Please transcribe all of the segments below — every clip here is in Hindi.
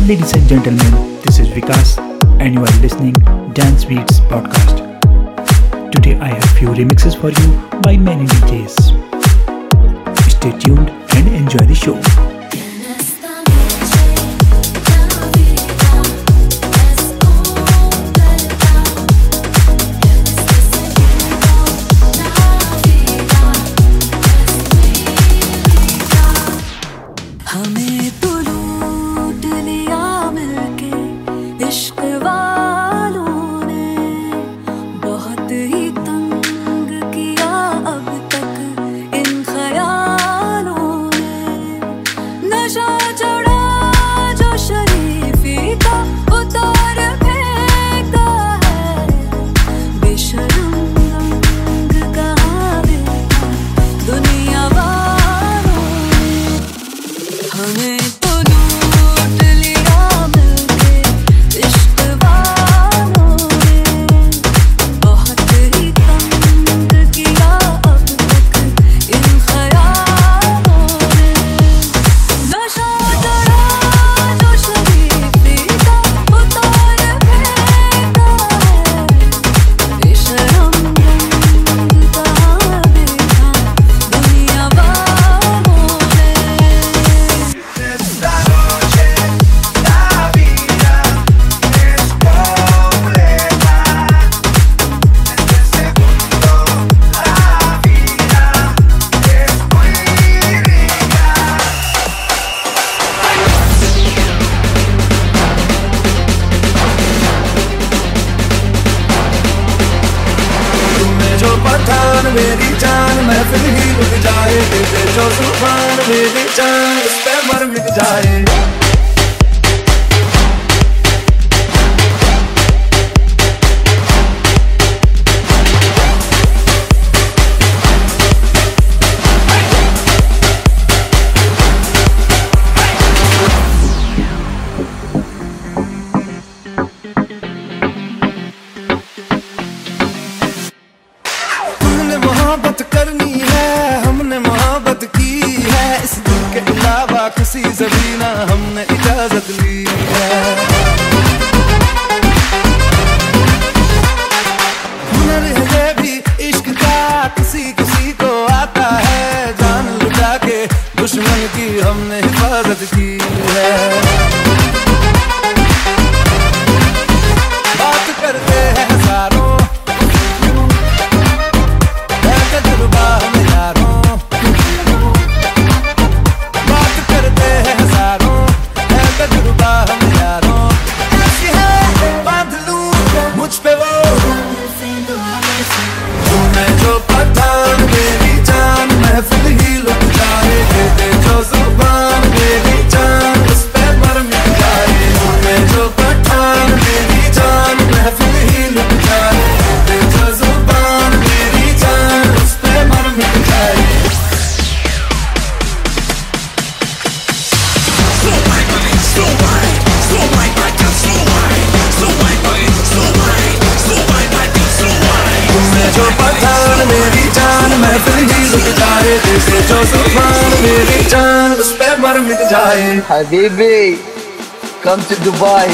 Ladies and gentlemen, this is Vikas and you are listening Dance Beats podcast. Today I have few remixes for you by many DJs. Stay tuned and enjoy the show. मेरी जान महफिल ही रुक जाए, तेरे जो जुबान मेरी जान उस पे मर मिट जाए। मोहब्बत करनी है, हमने मोहब्बत की है, इस दिल के अलावा किसी से भी ना हमने इजाजत ली है। हुनर है ये भी इश्क का, किसी किसी को आता है, जान लुटा के दुश्मन की हमने हिफाजत की है। बात करते हैं हजारों मेरी जान महफिल ही रुक जाए, जैसे जो जुबान मेरी जान उस पे मर मिट जाए। Habibi, come to Dubai.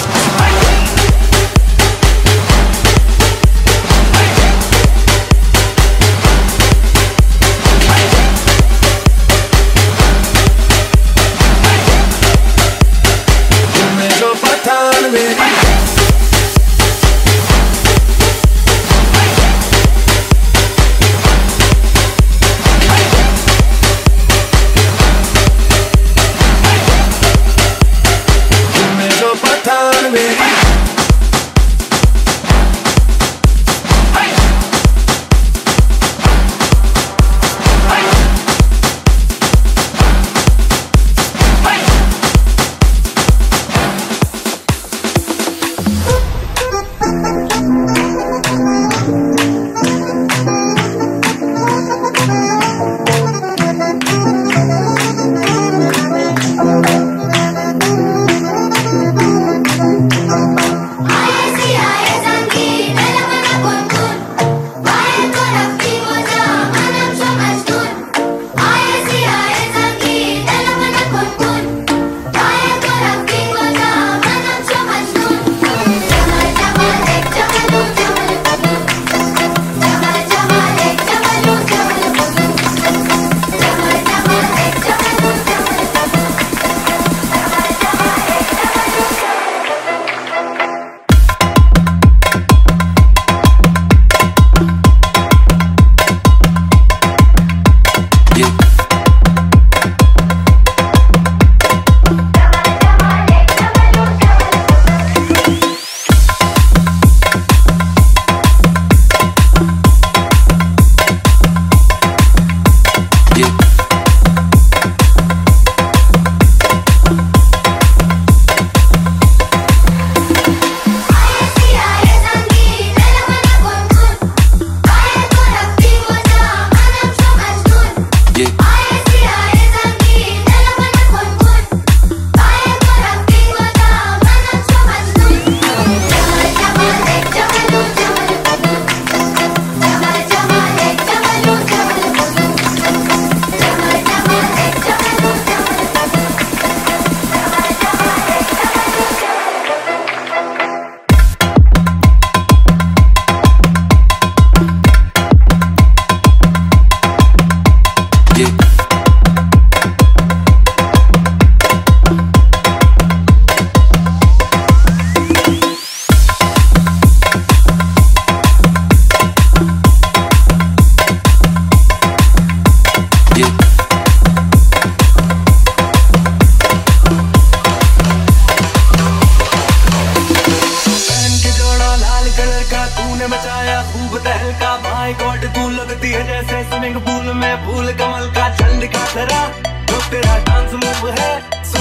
तुमने जो पठान मेरी time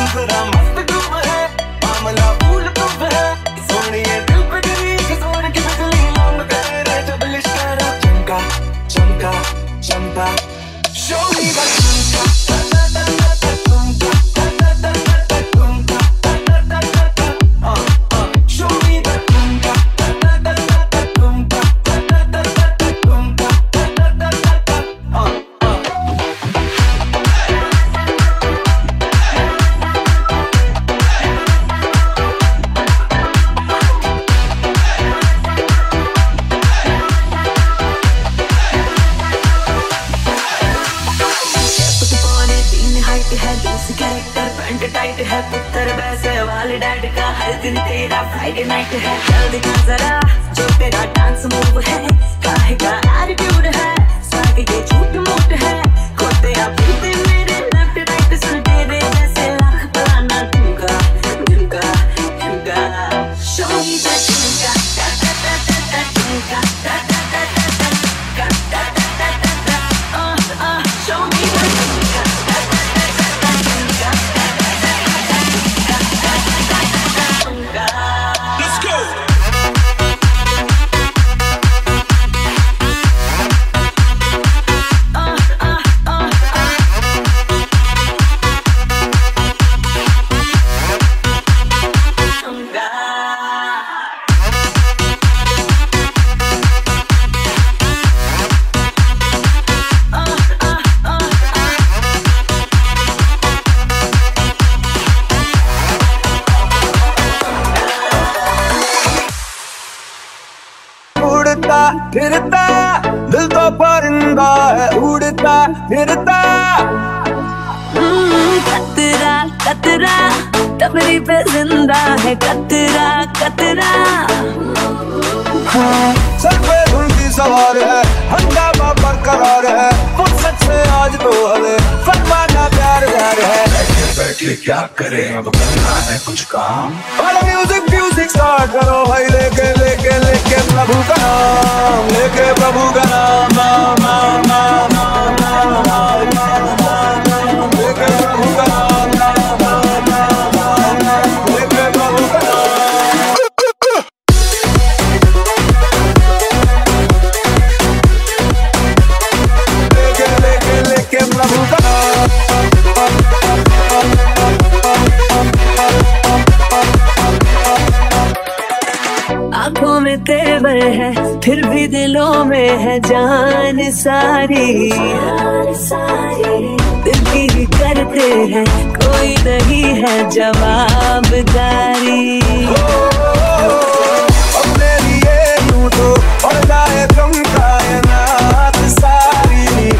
जरा मस्त तुम है मामला फूल तुम है सोनिए दिल पे गिरी किशोर की बिजली नाम तेरे जब लिश्कारा चमका चमका चमका show me that Friday night है चल दिखा जरा जो तेरा डांस मूव है काहे का एटीट्यूड है स्वाग ये झूठ मूठ है खोते आप पीते मेरे लेफ्ट राइट सुन तेरे जैसे लाख पुराना झुमका झुमका झुमका शो मी दैट झुमका झुमका शो मी दैट झुमका फिरता दिल तो परिंदा है उड़ता फिरता कतरा कतरा तबरी पे जिंदा है कतरा कतरा सर पे धुंधी सवार है हंगामा बरकरार है फुर्सत से आज तो हले फरमाना प्यार प्यार है बैठे क्या करें अब करना है कुछ काम और म्यूजिक म्यूजिक स्टार्ट करो भाई लेके लेके लेके प्रभु का नाम लेके प्रभु का नाम नाम नाम नाम नाम नाम नाम लेके प्रभु का नाम नाम नाम नाम नाम लेके प्रभु का नाम लेके लेके लेके प्रभु का नाम आँखों में तेवर है फिर भी दिलों में है जान सारी दिल की करते हैं कोई नहीं है जवाबदारी अपने लिए यूं तो और जाए तुम कायनात सारी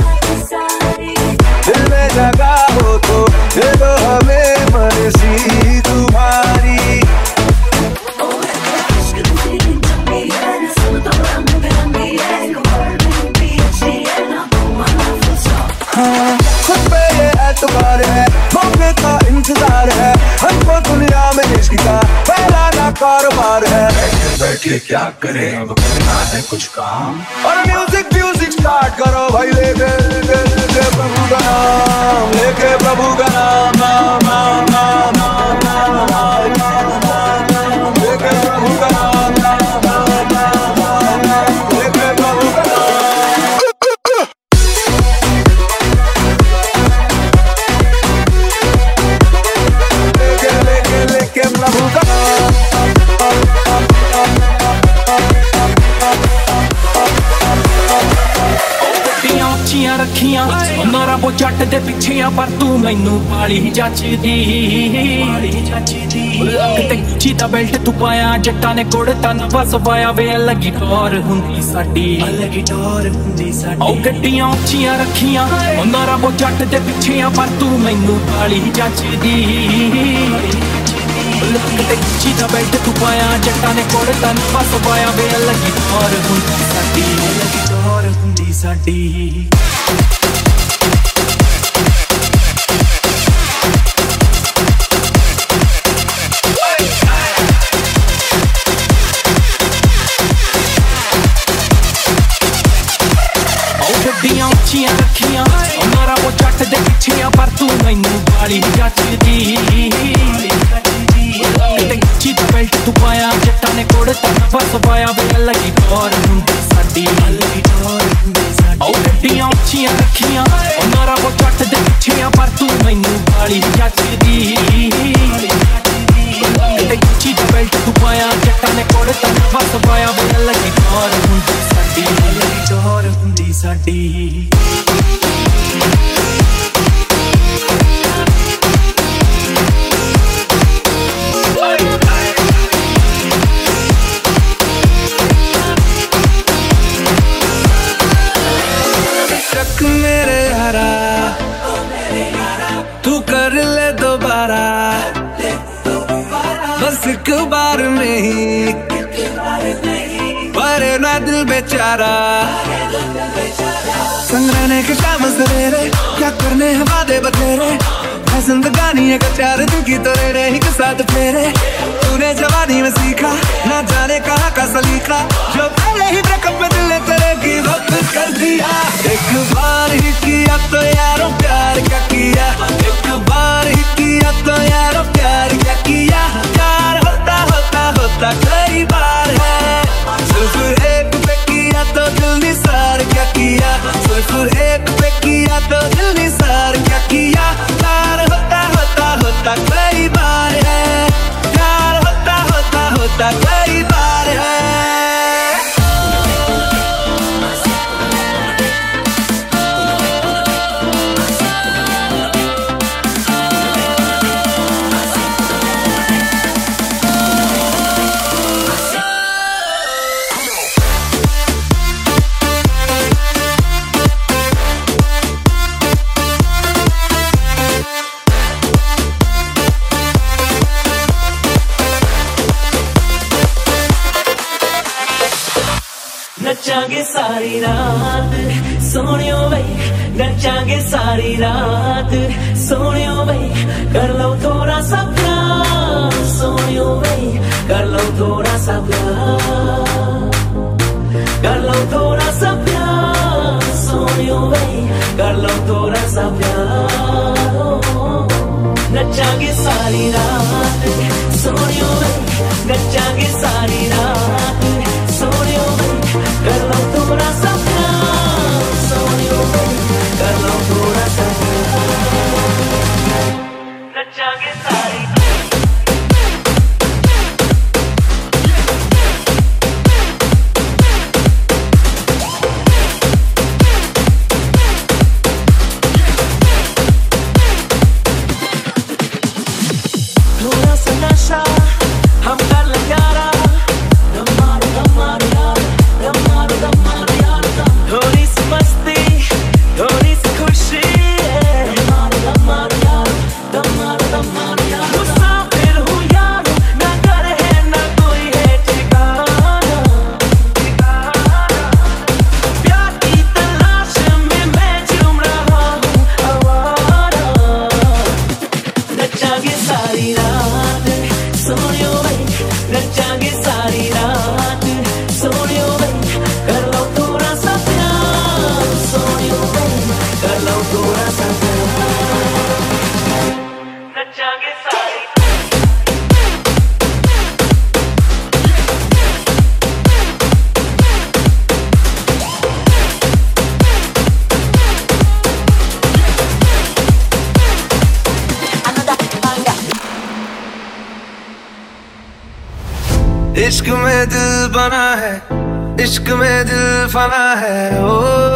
दिल में जगह हो तो दे दो हमें मर्जी तुम्हारी खुद पे ये एतबार है मौके का इंतजार है हमको दुनिया में इश्क का फैलाना कारोबार है बैठे क्या करें अब करना है कुछ काम और म्यूजिक म्यूजिक स्टार्ट करो भाई लेके लेके प्रभु का नाम लेके प्रभु का नाम नाम नाम नाम नाम नाम लेके प्रभु का नाम नाम नाम नाम लेके प्रभु का नाम लेके प्रभु का ਉੱਚੀਆਂ ਰੱਖੀਆਂ ਉਹਨਾਂ ਰੱਬੋ ਜੱਟ ਦੇ ਪਿੱਛੇ ਆ ਪਰ ਤੂੰ ਮੈਨੂੰ ਪਾਲੀ ਜੱਚਦੀ ਕਿਤੇ ਗੁੱਚੀ ਦਾ ਬੈਲਟ ਤੂੰ ਪਾਇਆ ਜੱਟਾਂ ਨੇ ਕੁੜਤਾ ਨਾ ਵਸ ਪਾਇਆ ਵੇ ਲੱਗੀ ਟੌਰ ਹੁੰਦੀ ਸਾਡੀ ਉਹ ਗੱਡੀਆਂ ਉੱਚੀਆਂ ਰੱਖੀਆਂ ਉਹਨਾਂ ਰੱਬੋ ਜੱਟ ਦੇ ਪਿੱਛੇ ਆ ਪਰ ਤੂੰ ਮੈਨੂੰ ਪਾਲੀ ਜੱਚਦੀ ਕਿਤੇ ਗੁੱਚੀ ਦਾ ਬੈਲਟ ਤੂੰ ਪਾਇਆ ਜੱਟਾਂ ਨੇ ਕੁੜਤਾ ਨਾ ਵਸ ਪਾਇਆ ਵੇ ਲੱਗੀ ਟੌਰ ਹੁੰਦੀ ਸਾਡੀ ਗੱਡੀਆਂ ਉੱਚੀਆਂ ਰੱਖੀਆਂ ਉਹਨਾਂ ਰੱਬੋ ਜੱਟ ਦੇ ਪਿੱਛੇ ਆ ਪਰ ਤੂੰ ਮੈਨੂੰ ਵਾਲੀ ਜੱਚਦੀ दिल बेचारा। संग रहने के शाम सवेरे, क्या करने हैं वादे बतेरे। है जिंदगानी एक चार दिन की तो रे ही के साथ फेरे। तूने जवानी में सीखा ना जाने कहाँ का सलीका, जो पहले ही ब्रेकअप में दिल ने तेरे की वक्त कर दिया। एक बार ही किया तो यारो प्यार क्या किया, एक बार ही किया तो यारो प्यार क्या किया। प्यार होता होता होता कई बार है, सिर्फ एक पे किया तो दिल निसार क्या किया। सिर्फ एक पे किया तो दिल निसार क्या किया। प्यार होता होता होता कई बार है, प्यार होता होता होता कई बार है। नचांगे सारी रात सोनियो बई, नचांगे सारी रात सोनियो बई। कर लो थोड़ा सा प्यार सोनियो बई, कर लो थोड़ा सा प्यार, कर लो थोड़ा सा प्यार सोनियो बई, कर लो थोड़ा सा प्यार। नचांगे सारी रात सोनियो बई, नचांगे सारी रात सोनियो बई। कर लो थोड़ा सा प्यार सोनियो बई, कर लो थोड़ा सा प्यार। नचांगे सारी थोड़ा सा नशा हम कर ले यारा। थोड़ी सी मस्ती थोड़ी सी खुशी मुसाफिर हूँ यार, ना घर है ना कोई है ठिकाना। प्यार की तलाश में मैं झूम रहा हूँ आवारा। नचांगे सारी रात सोनियो बई, नचांगे सारी रात सोनियो बई। कर लो थोड़ा सा प्यार सोनियो बई, कर लो थोड़ा सा प्यार। नचांगे सारी इश्क में दिल बना है, इश्क में दिल फना है। ओ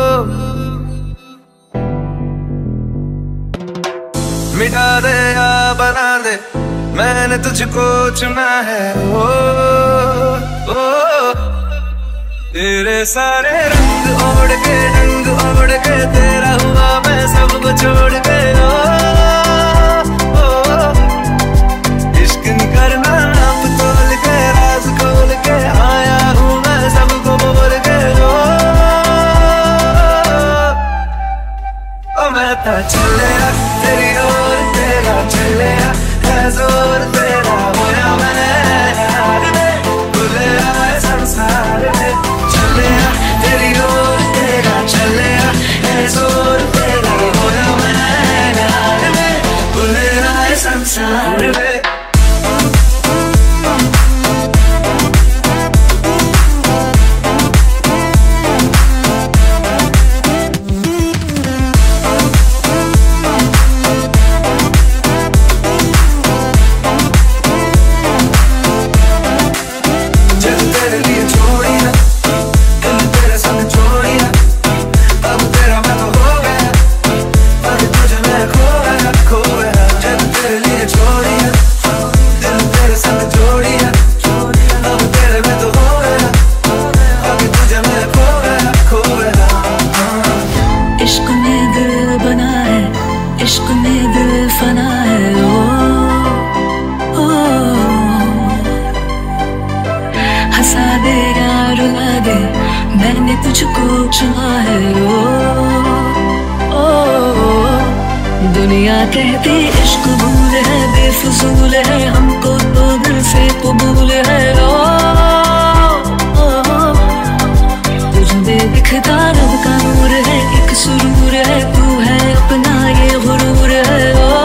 मिटा दे या बना दे, मैंने तुझको चुना है। ओ तेरे सारे रंग ओढ़ के रंग ओढ़ के तेरा हुआ मैं सबको छोड़ के। इश्क नहीं करना आप तोल के, राज खोल के आया हूँ मैं सबको बोल के। ओ मैं तो चले तेरी ओर, तेरा चले है जोर तेरा होया मैंने यार में, भूले आए संसार में। चले तेरी ओर, तेरा चले है जोर तेरा होया मैंने यार में, भूले आए संसार में। खो गया जब तेरे लिए छोड़िया। चुना है ओ दुनिया कहती इश्क भूल है, बेफजूल है, हमको तो दिल से कबूल है तुझे दिखता रब का नूर है, एक सुरूर है, तू है अपना ये गुरूर है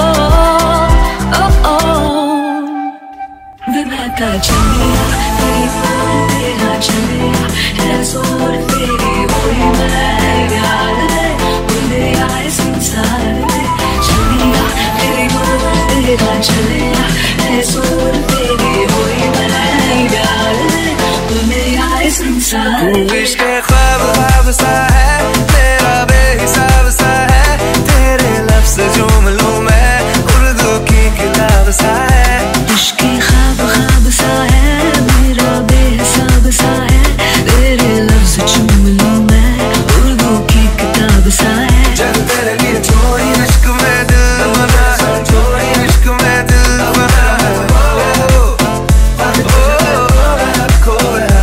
विनाता चलिया तेरी तेरा चलिया है जोर तेरी वही मैं याद है भूले आए संसार में चलिया तेरी तेरा चलिया है जोर तेरी वही मैं याद है भूले आए संसार में इश्क़ ख्वाब ख्वाब सा है तेरा बेहिसाब सा है तेरे लफ्ज़ झूम लूं मैं उर्दू की किताब सा है इश्क़ ख्वाब ख्वाब सा है मेरा बेहिसाब सा है तेरे लफ्ज़ झूम लूं मैं उर्दू की किताब सा है चल तेरे लिए छोड़ी इश्क़ में दिल बना छोड़ी इश्क़ में दिल बना खोया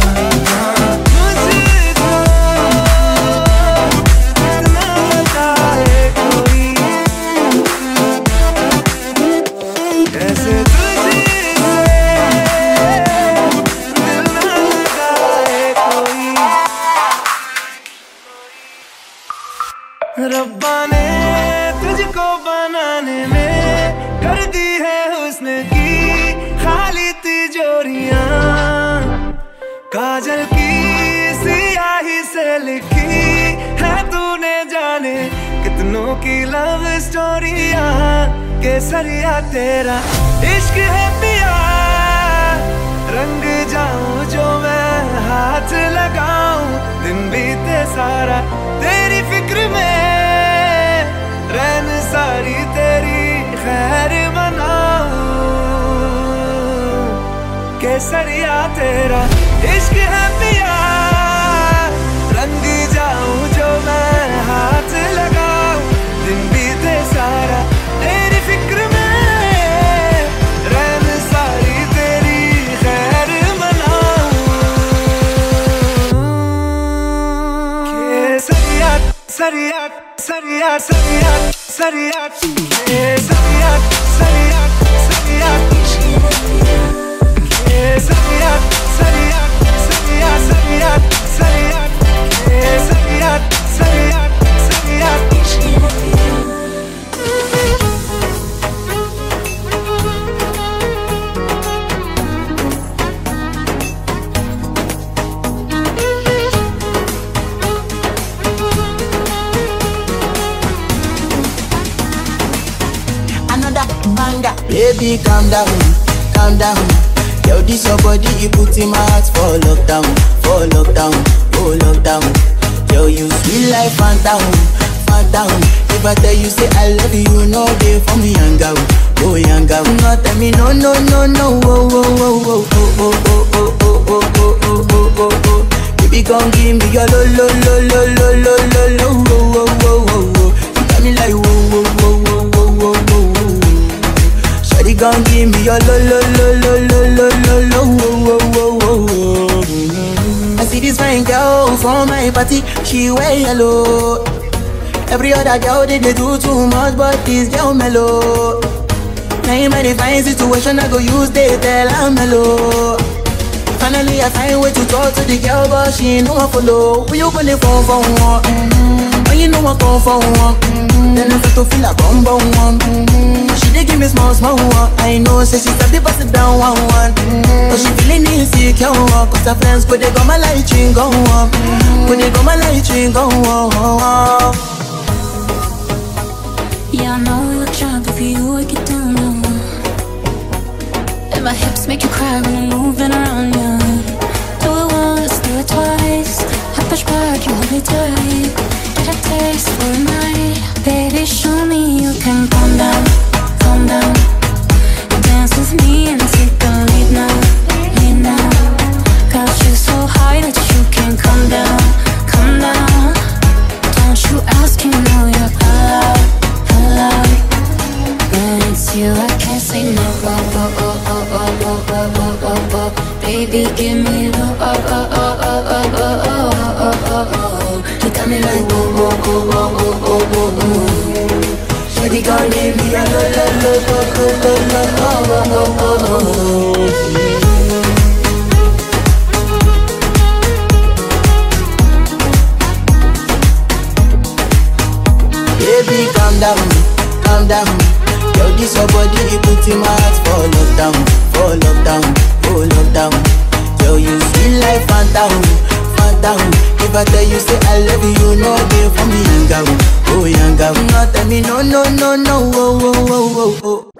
रब्बा ने तुझको बनाने में कर दी है हुस्न की खाली तिजोरियां काजल की सियाही से लिखी है तूने जाने कितनों की लव स्टोरियां केसरिया तेरा इश्क है पिया रंग जाऊं जो मैं हाथ लगाऊं दिन बीते सारा तेरी फिक्र में रैन सारी तेरी खैर मनाऊं केसरिया तेरा इश्क है पिया रंग जाऊं जो मैं हाथ लगाऊं दिन बीते सारा तेरी फिक्र में रैन सारी तेरी खैर मनाऊं केसरिया सरिया सरिया सरिया सरिया सरिया सरिया सरिया सरिया सरिया सरिया सरिया सरिया सरिया सरिया सरिया Baby, calm down, calm down. Yo, this your body, you put in my heart for lockdown, oh lockdown. Yo, you sweet life, phantom, phantom. If I tell you say I love you, no day for me, young girl, oh young girl. No tell me no, no, no, no, oh, oh, oh, oh, oh, oh, oh, oh, oh, oh, oh, oh, oh, oh. Baby, come give me your lo, lo, lo, lo, lo, lo, lo, lo, oh, oh, oh, oh, oh. You got me like whoa, whoa, whoa, whoa, whoa, whoa, whoa. Shawty gon' give me your lo lo lo lo lo lo lo lo wo wo wo wo. I see this fine girl from my party, she wear yellow. Every other girl they do too much, but this girl mellow. Now in my fine situation, I go use they tell her mellow. Finally I find way to talk to the girl, but she ain't no one follow. Who you gonna phone for one? When you know I come for one, then I start to feel a bum bum one. She dey give me small small one. I know say she start to pass it down one one. But she feeling insecure one, cause her friends could they go my light ring go on, could they go my light ring go on. Yeah, I know we look shy, but for you I get down low. And my hips make you cry when I'm moving around you. Do it once, do it twice. I push back, you hold me tight. Get a taste for a night. Baby, show me you can calm down, calm down. Dance with me and take the lead now, lead now. Got you so high that you can't come down, come down. Don't you ask, you know you're allowed, allowed. When it's you, I can't say no. Oh, oh, oh, oh, oh, oh, oh, oh, oh. Baby, give me the oh, oh, oh, oh, oh, oh, oh, oh, oh, oh. You got got me like oh oh oh oh oh oh oh oh. Shawty gon' give me a lo lo lo lo lo lo lo oh oh oh oh. Baby, calm down, calm down. Yo, this your body, it puts in my heart for lockdown, oh lockdown. Yo, you sweet life, phantom, phantom. If I tell you say I love you, you know they for me, young girl, oh young girl. No, tell me no, no, no, no, oh, oh, oh, oh, oh.